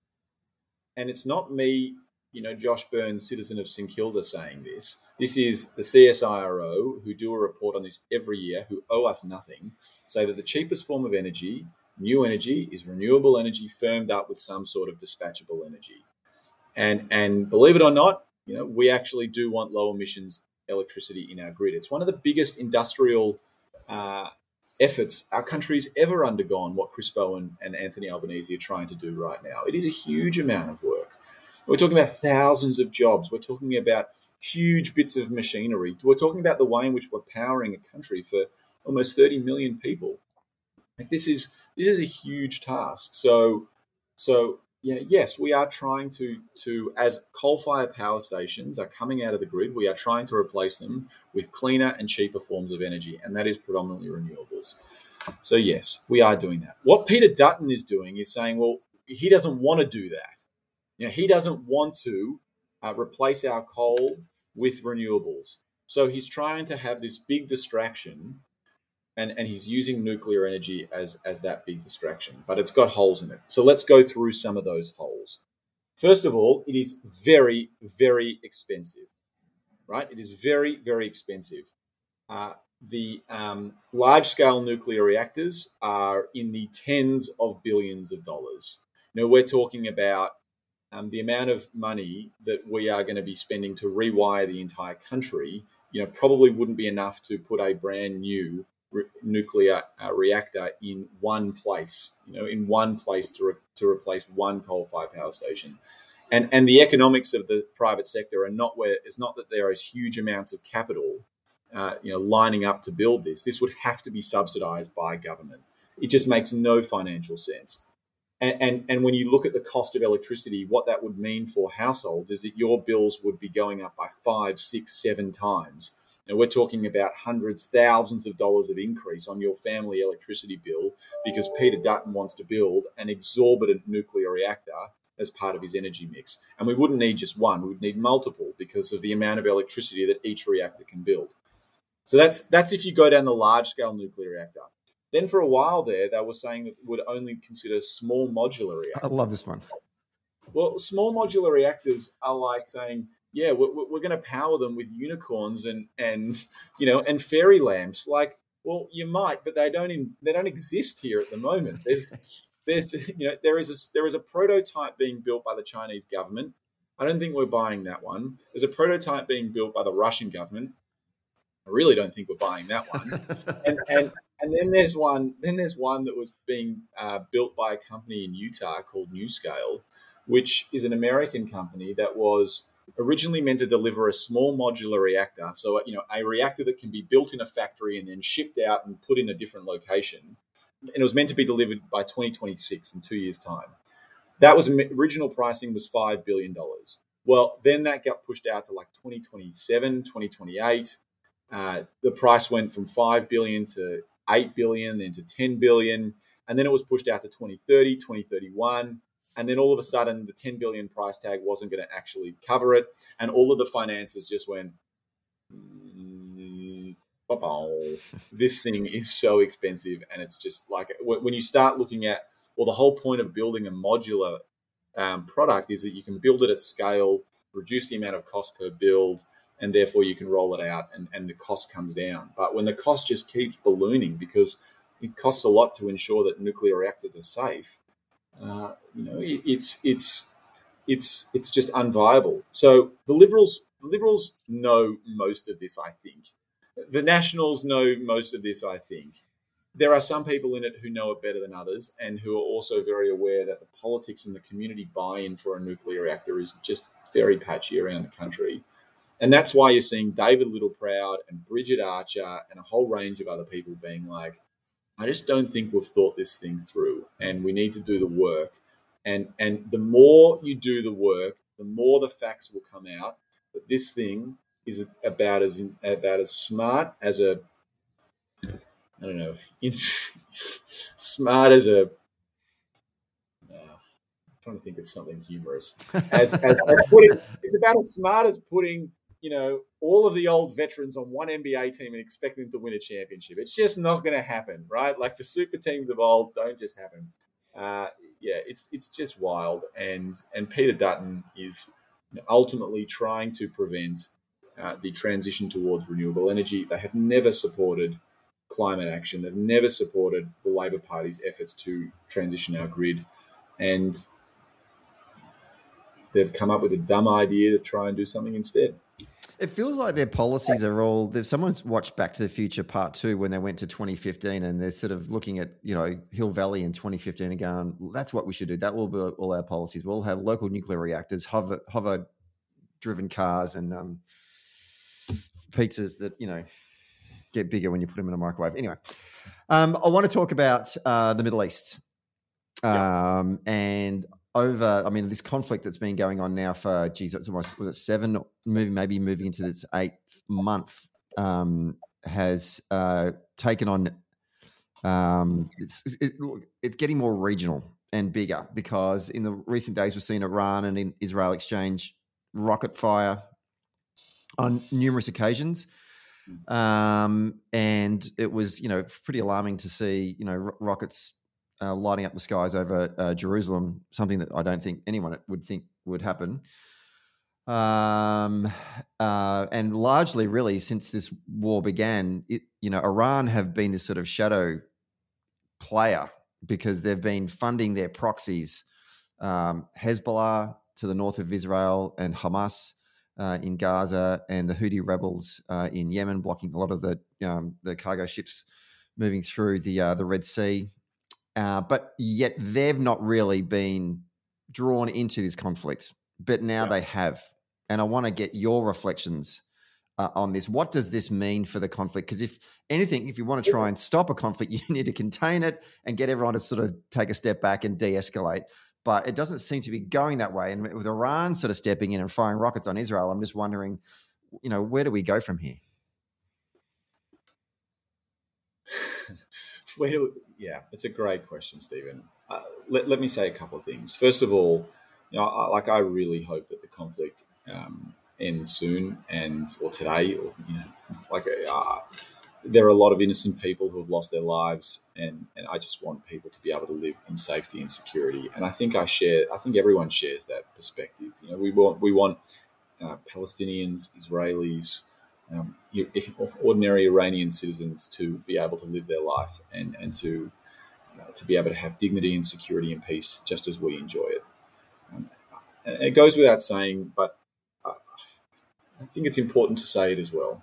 and it's not me, you know, Josh Burns, citizen of St Kilda, saying this. This is the C S I R O, who do a report on this every year, who owe us nothing, say that the cheapest form of energy, new energy, is renewable energy firmed up with some sort of dispatchable energy. And and believe it or not, you know, we actually do want low emissions electricity in our grid. It's one of the biggest industrial uh, efforts our country's ever undergone, what Chris Bowen and Anthony Albanese are trying to do right now. It is a huge amount of work. We're talking about thousands of jobs. We're talking about huge bits of machinery. We're talking about the way in which we're powering a country for almost thirty million people. Like this is this is a huge task. So, so yeah, yes, we are trying to to as coal-fired power stations are coming out of the grid, we are trying to replace them with cleaner and cheaper forms of energy, and that is predominantly renewables. So yes, we are doing that. What Peter Dutton is doing is saying, well, he doesn't want to do that. You know, he doesn't want to uh, replace our coal with renewables. So he's trying to have this big distraction, and, and he's using nuclear energy as, as that big distraction, but it's got holes in it. So let's go through some of those holes. First of all, it is very, very expensive, right? It is very, very expensive. Uh, the um, large-scale nuclear reactors are in the tens of billions of dollars. You know, we're talking about Um, the amount of money that we are going to be spending to rewire the entire country, you know, probably wouldn't be enough to put a brand new re- nuclear uh, reactor in one place, you know, in one place to re- to replace one coal-fired power station. And and the economics of the private sector are not where it's not that there is huge amounts of capital, uh, you know, lining up to build this. This would have to be subsidized by government. It just makes no financial sense. And, and and when you look at the cost of electricity, what that would mean for households is that your bills would be going up by five, six, seven times. And we're talking about hundreds, thousands of dollars of increase on your family electricity bill because Peter Dutton wants to build an exorbitant nuclear reactor as part of his energy mix. And we wouldn't need just one, we would need multiple because of the amount of electricity that each reactor can build. So that's that's if you go down the large-scale nuclear reactor. Then for a while there, they were saying that would only consider small modular reactors. I love this one. Well, small modular reactors are like saying, yeah, we're, we're going to power them with unicorns and, and you know and fairy lamps. Like, well, you might, but they don't in, they don't exist here at the moment. There's there's you know there is a there is a prototype being built by the Chinese government. I don't think we're buying that one. There's a prototype being built by the Russian government. I really don't think we're buying that one. And and and then there's one. Then there's one that was being uh, built by a company in Utah called NewScale, which is an American company that was originally meant to deliver a small modular reactor. So you know, a reactor that can be built in a factory and then shipped out and put in a different location. And it was meant to be delivered by twenty twenty-six, in two years' time. That was original pricing was five billion dollars. Well, then that got pushed out to like twenty twenty-seven, twenty twenty-eight. Uh, the price went from five billion dollars to eight billion dollars, then to ten billion dollars. And then it was pushed out to twenty thirty, twenty thirty-one. And then all of a sudden, the ten billion dollars price tag wasn't going to actually cover it. And all of the finances just went, mm, this thing is so expensive. And it's just like, when you start looking at, well, the whole point of building a modular um, product is that you can build it at scale, reduce the amount of cost per build, and therefore you can roll it out and, and the cost comes down. But when the cost just keeps ballooning because it costs a lot to ensure that nuclear reactors are safe, uh, you know, it, it's it's it's it's just unviable. So the liberals the liberals know most of this, I think. The Nationals know most of this, I think. There are some people in it who know it better than others and who are also very aware that the politics and the community buy-in for a nuclear reactor is just very patchy around the country. And that's why you're seeing David Littleproud and Bridget Archer and a whole range of other people being like, I just don't think we've thought this thing through and we need to do the work. And and the more you do the work, the more the facts will come out that this thing is about as about as smart as a, I don't know, it's smart as a, uh, I'm trying to think of something humorous. As, as, as putting, it's about as smart as putting, you know, all of the old veterans on one N B A team and expecting them to win a championship. It's just not going to happen, right? Like the super teams of old don't just happen. Uh, yeah, it's it's just wild. And and Peter Dutton is ultimately trying to prevent uh, the transition towards renewable energy. They have never supported climate action. They've never supported the Labor Party's efforts to transition our grid. And they've come up with a dumb idea to try and do something instead. It feels like their policies are all. If someone's watched Back to the Future Part Two when they went to twenty fifteen, and they're sort of looking at, you know, Hill Valley in twenty fifteen and going, well, that's what we should do. That will be all our policies. We'll have local nuclear reactors, hover hover driven cars, and um, pizzas that, you know, get bigger when you put them in a microwave. Anyway, um, I want to talk about uh, the Middle East, um, yeah. and. Over, I mean, this conflict that's been going on now for, geez, it's almost, was it seven, maybe, maybe moving into this eighth month, um, has uh, taken on, um, it's, it, it's getting more regional and bigger because in the recent days we've seen Iran and in Israel exchange rocket fire on numerous occasions. Um, and it was, you know, pretty alarming to see, you know, ro- rockets Uh, lighting up the skies over uh, Jerusalem, something that I don't think anyone would think would happen. Um, uh, and largely, really, since this war began, it, you know, Iran have been this sort of shadow player because they've been funding their proxies, um, Hezbollah to the north of Israel and Hamas uh, in Gaza and the Houthi rebels uh, in Yemen, blocking a lot of the um, the cargo ships moving through the uh, the Red Sea. Uh, but yet they've not really been drawn into this conflict, but now yeah. they have. And I want to get your reflections uh, on this. What does this mean for the conflict? Because if anything, if you want to try and stop a conflict, you need to contain it and get everyone to sort of take a step back and de-escalate. But it doesn't seem to be going that way. And with Iran sort of stepping in and firing rockets on Israel, I'm just wondering, you know, where do we go from here? Where do we, yeah, it's a great question, Stephen. Uh, let, let me say a couple of things. First of all, you know, I, like I really hope that the conflict um, ends soon and or today, or you know, like uh, there are a lot of innocent people who have lost their lives, and and I just want people to be able to live in safety and security. And I think I share, I think everyone shares that perspective. You know, we want we want uh, Palestinians, Israelis. Um, ordinary Iranian citizens to be able to live their life and, and to uh, to be able to have dignity and security and peace just as we enjoy it. Um, it goes without saying, but I think it's important to say it as well.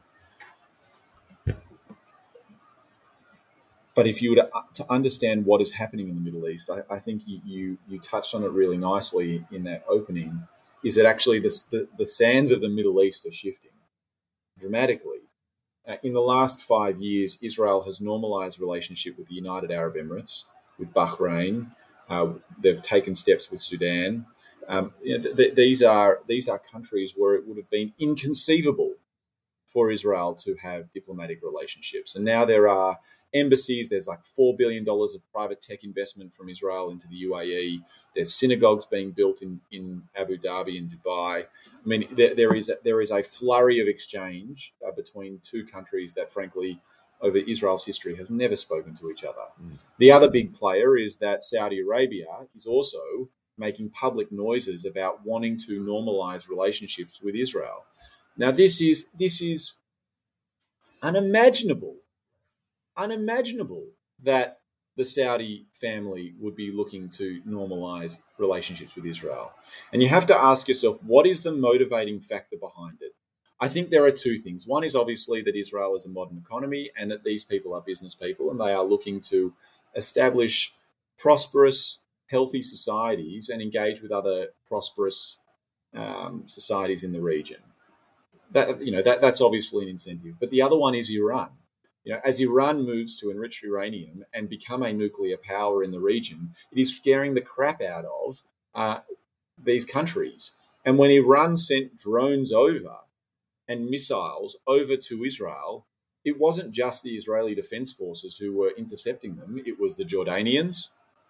But if you were to, to understand what is happening in the Middle East, I, I think you, you you touched on it really nicely in that opening, is that actually the, the, the sands of the Middle East are shifting dramatically. Uh, in the last five years, Israel has normalized relationship with the United Arab Emirates, with Bahrain. Uh, they've taken steps with Sudan. Um, you know, th- th- these are these are countries where it would have been inconceivable for Israel to have diplomatic relationships. And now there are embassies. There's like four billion dollars of private tech investment from Israel into the U A E. There's synagogues being built in, in Abu Dhabi and Dubai. I mean, there, there is a, there is a flurry of exchange uh, between two countries that, frankly, over Israel's history have never spoken to each other. Mm. The other big player is that Saudi Arabia is also making public noises about wanting to normalize relationships with Israel. Now, this is this is unimaginable, unimaginable that the Saudi family would be looking to normalize relationships with Israel. And you have to ask yourself, what is the motivating factor behind it? I think there are two things. One is obviously that Israel is a modern economy and that these people are business people and they are looking to establish prosperous, healthy societies and engage with other prosperous um, societies in the region. That, you know, that, that's obviously an incentive. But the other one is Iran. You know, as Iran moves to enrich uranium and become a nuclear power in the region, it is scaring the crap out of uh, these countries. And when Iran sent drones over and missiles over to Israel, it wasn't just the Israeli Defense Forces who were intercepting them. It was the Jordanians,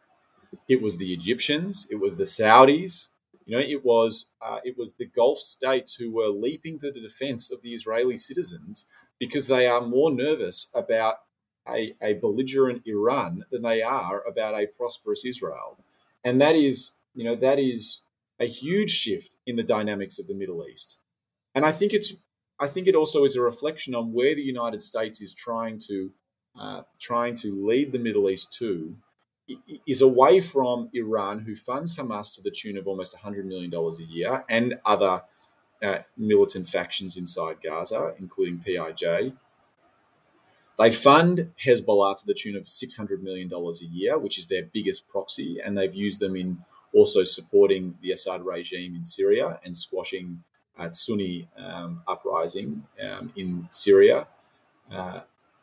it was the Egyptians, it was the Saudis. You know, it was uh, it was the Gulf states who were leaping to the defense of the Israeli citizens because they are more nervous about a, a belligerent Iran than they are about a prosperous Israel. And that is, you know, that is a huge shift in the dynamics of the Middle East. And I think it's I think it also is a reflection on where the United States is trying to uh, trying to lead the Middle East to, is away from Iran, who funds Hamas to the tune of almost one hundred million dollars a year, and other uh, militant factions inside Gaza, including P I J. They fund Hezbollah to the tune of six hundred million dollars a year, which is their biggest proxy, and they've used them in also supporting the Assad regime in Syria and squashing uh, Sunni um, uprising um, in Syria. Uh,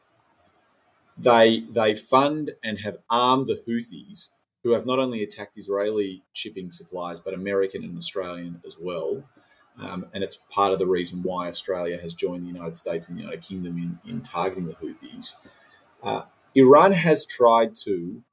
They they fund and have armed the Houthis, who have not only attacked Israeli shipping supplies, but American and Australian as well. Um, and it's part of the reason why Australia has joined the United States and the United Kingdom in, in targeting the Houthis. Uh, Iran has tried to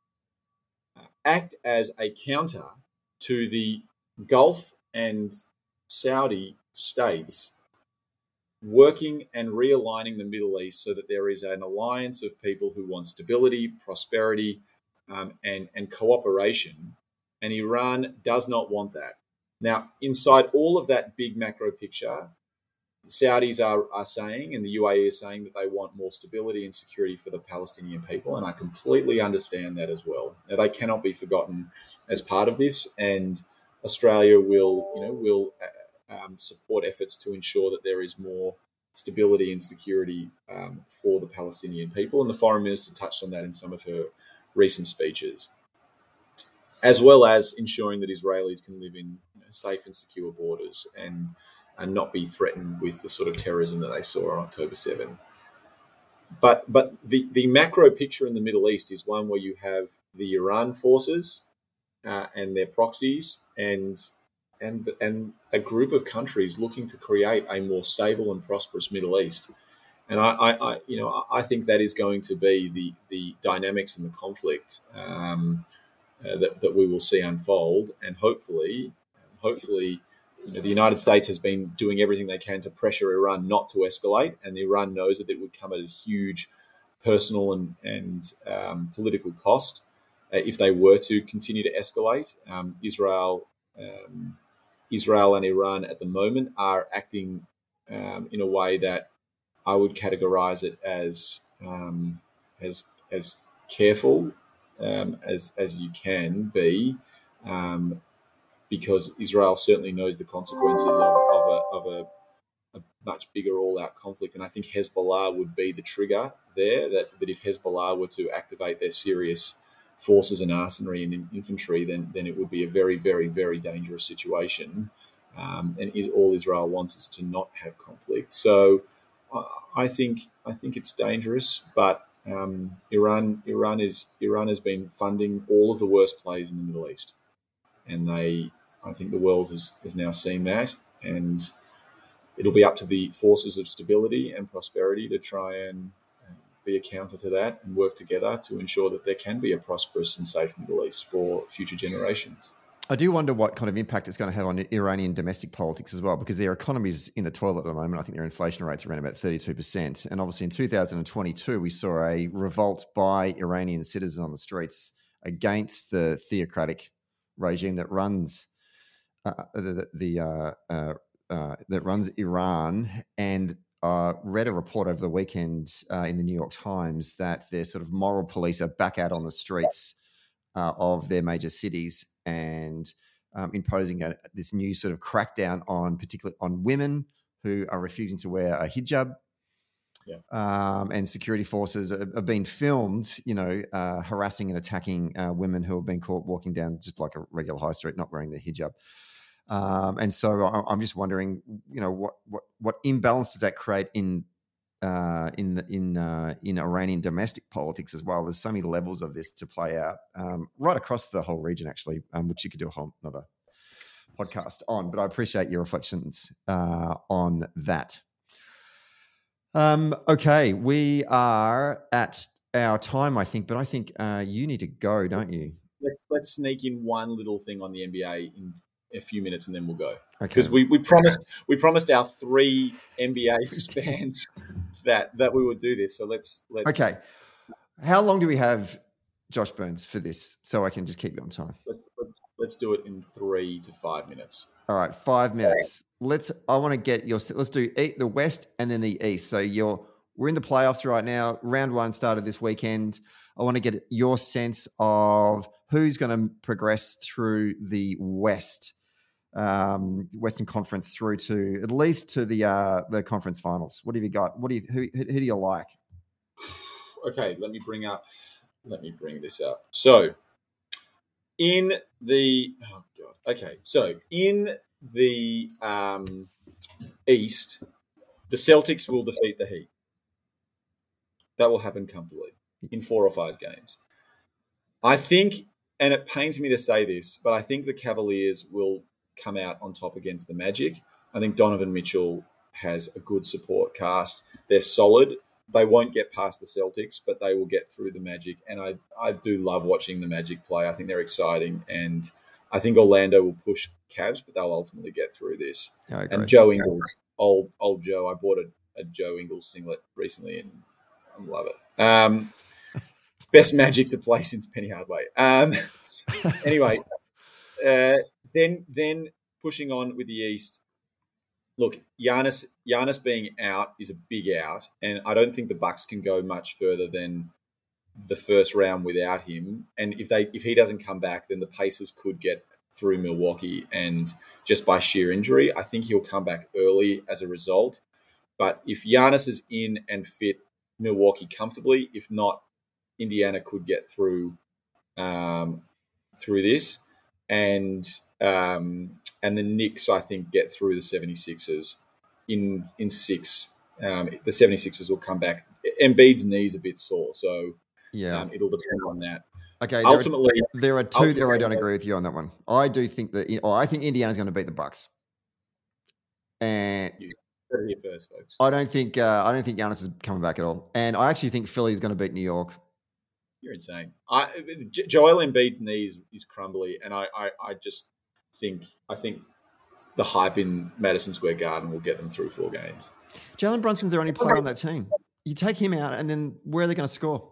act as a counter to the Gulf and Saudi states working and realigning the Middle East so that there is an alliance of people who want stability, prosperity, um, and, and cooperation. And Iran does not want that. Now, inside all of that big macro picture, Saudis are, are saying, and the U A E is saying, that they want more stability and security for the Palestinian people, and I completely understand that as well. Now, they cannot be forgotten as part of this, and Australia will, you know, will um, support efforts to ensure that there is more stability and security um, for the Palestinian people. And the Foreign Minister touched on that in some of her recent speeches, as well as ensuring that Israelis can live in, you know, safe and secure borders and and not be threatened with the sort of terrorism that they saw on October seventh. But but the, the macro picture in the Middle East is one where you have the Iran forces uh, and their proxies and and and a group of countries looking to create a more stable and prosperous Middle East. And I, I, I you know I think that is going to be the the dynamics in the conflict um, uh, that that we will see unfold, and hopefully hopefully. You know, the United States has been doing everything they can to pressure Iran not to escalate, and Iran knows that it would come at a huge personal and, and um, political cost uh, if they were to continue to escalate. Um, Israel, um, Israel and Iran at the moment are acting um, in a way that I would categorize it as um, as as careful um, as as you can be. Um, because Israel certainly knows the consequences of, of, a, of a, a much bigger all-out conflict. And I think Hezbollah would be the trigger there, that, that if Hezbollah were to activate their serious forces and arsenal and infantry, then, then it would be a very, very, very dangerous situation. Um, and it, all Israel wants is to not have conflict. So I, I think I think it's dangerous, but um, Iran Iran is Iran has been funding all of the worst plays in the Middle East, and they I think the world has, has now seen that, and it'll be up to the forces of stability and prosperity to try and uh, be a counter to that and work together to ensure that there can be a prosperous and safe Middle East for future generations. I do wonder what kind of impact it's going to have on Iranian domestic politics as well, because their economy is in the toilet at the moment. I think their inflation rate's around about thirty-two percent. And obviously in two thousand twenty-two, we saw a revolt by Iranian citizens on the streets against the theocratic regime that runs uh, the, the uh, uh, uh, that runs Iran. And uh, read a report over the weekend uh, in the New York Times that their sort of moral police are back out on the streets uh, of their major cities, and um, imposing a, this new sort of crackdown on particularly on women who are refusing to wear a hijab. Yeah. Um, and security forces have, have been filmed, you know, uh, harassing and attacking uh, women who have been caught walking down just like a regular high street, not wearing the hijab. Um, and so I, I'm just wondering, you know, what what what imbalance does that create in uh, in the, in uh, in Iranian domestic politics as well? There's so many levels of this to play out um, right across the whole region, actually, um, which you could do a whole another podcast on. But I appreciate your reflections uh, on that. Um, okay, we are at our time, I think, but I think uh, you need to go, don't you? Let's let's sneak in one little thing on the N B A in a few minutes, and then we'll go. Okay. Because we, we promised we promised our three N B A fans that that we would do this. So let's let's. Okay. How long do we have, Josh Burns, for this, so I can just keep you on time? Let's let's, let's do it in three to five minutes. All right, five minutes. Let's. I want to get your. Let's do the West and then the East. So you're. We're in the playoffs right now. Round one started this weekend. I want to get your sense of who's going to progress through the West, um, Western Conference, through to at least to the uh, the conference finals. What have you got? What do you who, who do you like? Okay, let me bring up. Let me bring this up. So, in the oh god. Okay, so in the um, East, the Celtics will defeat the Heat. That will happen comfortably in four or five games. I think, and it pains me to say this, but I think the Cavaliers will come out on top against the Magic. I think Donovan Mitchell has a good support cast. They're solid. They won't get past the Celtics, but they will get through the Magic. And I, I do love watching the Magic play. I think they're exciting. And I think Orlando will push Cavs, but they'll ultimately get through this. And Joe Ingles, old old Joe, I bought a, a Joe Ingles singlet recently, and I love it. Um, best Magic to play since Penny Hardaway. Um, anyway, uh, then then pushing on with the East. Look, Giannis, Giannis being out is a big out, and I don't think the Bucks can go much further than the first round without him. And if they if he doesn't come back, then the Pacers could get through Milwaukee, and just by sheer injury, I think he'll come back early as a result. But if Giannis is in and fit, Milwaukee comfortably. If not, Indiana could get through um, through this, and um, and the Knicks, I think, get through the seventy-sixers in in six. Um, the seventy-sixers will come back. Embiid's knee's a bit sore, so yeah, um, it'll depend on that. Okay, ultimately, there are, there are two there I don't agree with you on that one. I do think that, or I think Indiana's going to beat the Bucks, and you heard it here first, folks. I don't think uh, I don't think Giannis is coming back at all, and I actually think Philly is going to beat New York. You're insane. I, Joel Embiid's knee is, is crumbly, and I, I, I just think I think the hype in Madison Square Garden will get them through four games. Jalen Brunson's their only player on that team. You take him out, and then where are they going to score?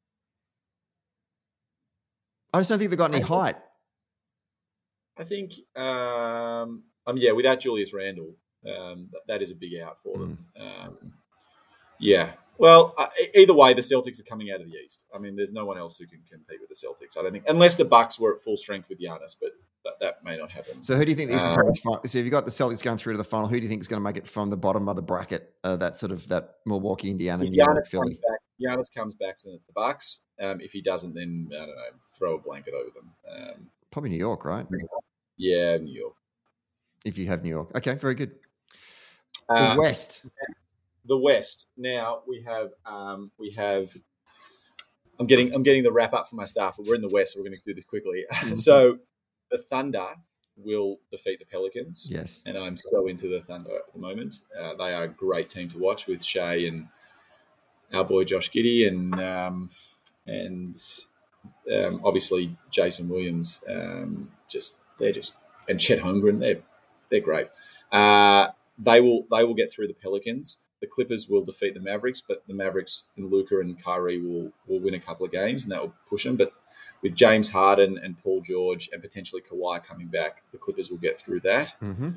I just don't think they've got any I height. I think, um, um, yeah, without Julius Randle, um, that, that is a big out for them. Mm. Um, yeah, Well, uh, either way, the Celtics are coming out of the East. I mean, there's no one else who can compete with the Celtics, I don't think, unless the Bucks were at full strength with Giannis, but that, that may not happen. So who do you think the Eastern Um, Conference final? So if you've got the Celtics going through to the final, who do you think is going to make it from the bottom of the bracket? Uh, that sort of that Milwaukee, Indiana, if New York, Giannis Philly. comes back, Giannis comes back, then it's the Bucks. Um, if he doesn't, then I don't know, throw a blanket over them. Um, Probably New York, right? yeah, New York. If you have New York, okay, very good. The Uh, West. The West. Now we have um, we have. I'm getting I'm getting the wrap up for my staff, but we're in the West, so we're going to do this quickly. Mm-hmm. So the Thunder will defeat the Pelicans. Yes, and I'm so into the Thunder at the moment. Uh, they are a great team to watch with Shea and our boy Josh Giddey and um, and um, obviously Jason Williams. Um, just they're just and Chet Holmgren. They're they're great. Uh, they will they will get through the Pelicans. The Clippers will defeat the Mavericks, but the Mavericks and Luka and Kyrie will will win a couple of games, and that will push them. But with James Harden and Paul George and potentially Kawhi coming back, the Clippers will get through that. Mm-hmm.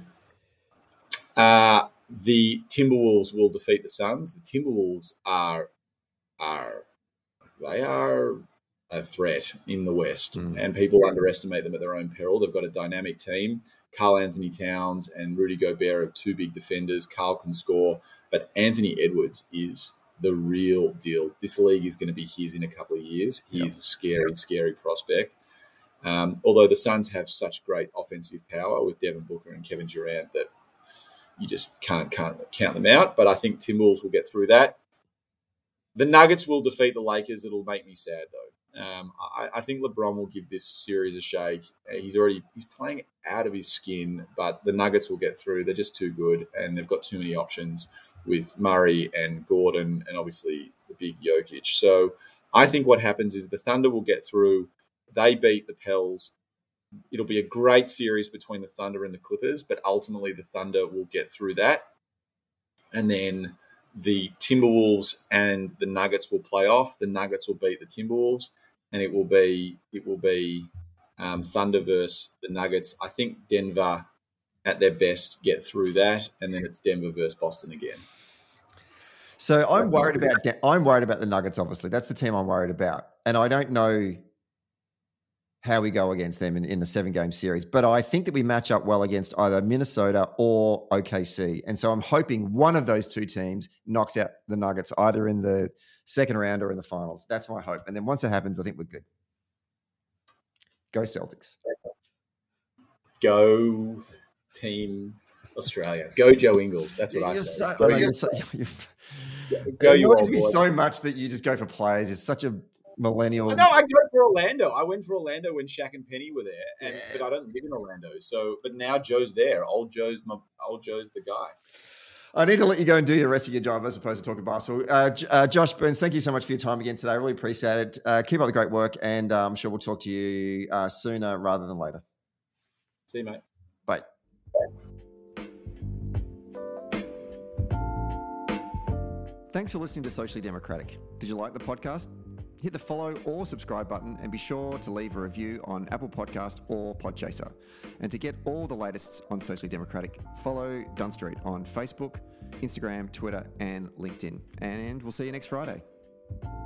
Uh, the Timberwolves will defeat the Suns. The Timberwolves are are they are a threat in the West, mm. and people underestimate them at their own peril. They've got a dynamic team. Karl Anthony Towns and Rudy Gobert are two big defenders. Karl can score, but Anthony Edwards is the real deal. This league is going to be his in a couple of years. He yep. is a scary, scary prospect. Um, although the Suns have such great offensive power with Devin Booker and Kevin Durant that you just can't, can't count them out. But I think Timberwolves will get through that. The Nuggets will defeat the Lakers. It'll make me sad, though. Um, I, I think LeBron will give this series a shake. He's already he's playing out of his skin, but the Nuggets will get through. They're just too good, and they've got too many options with Murray and Gordon and obviously the big Jokic. So I think what happens is the Thunder will get through. They beat the Pels. It'll be a great series between the Thunder and the Clippers, but ultimately the Thunder will get through that. And then the Timberwolves and the Nuggets will play off. The Nuggets will beat the Timberwolves, and it will be it will be um, Thunder versus the Nuggets. I think Denver, at their best, get through that, and then it's Denver versus Boston again. So I'm worried about I'm worried about the Nuggets. Obviously, that's the team I'm worried about, and I don't know how we go against them in, in the seven-game series. But I think that we match up well against either Minnesota or O K C. And so I'm hoping one of those two teams knocks out the Nuggets either in the second round or in the finals. That's my hope. And then once it happens, I think we're good. Go Celtics. Go Team Australia. Go Joe Ingles. That's what you're I say. So, go, I know, you're so, you're, go it you annoys old me boy. so much that you just go for players. It's such a millennial. No, I go for Orlando. I went for Orlando when Shaq and Penny were there, and, yeah. but I don't live in Orlando. So, but now Joe's there. Old Joe's my old Joe's the guy. I need to let you go and do the rest of your job as opposed to talking basketball. Uh, uh, Josh Burns, thank you so much for your time again today. I really appreciate it. Uh, keep up the great work, and uh, I'm sure we'll talk to you uh, sooner rather than later. See you, mate. Bye. Thanks for listening to Socially Democratic. Did you like the podcast? Hit the follow or subscribe button and be sure to leave a review on Apple Podcast or Podchaser. And to get all the latest on Socially Democratic, follow Dunn Street on Facebook, Instagram, Twitter, and LinkedIn. And we'll see you next Friday.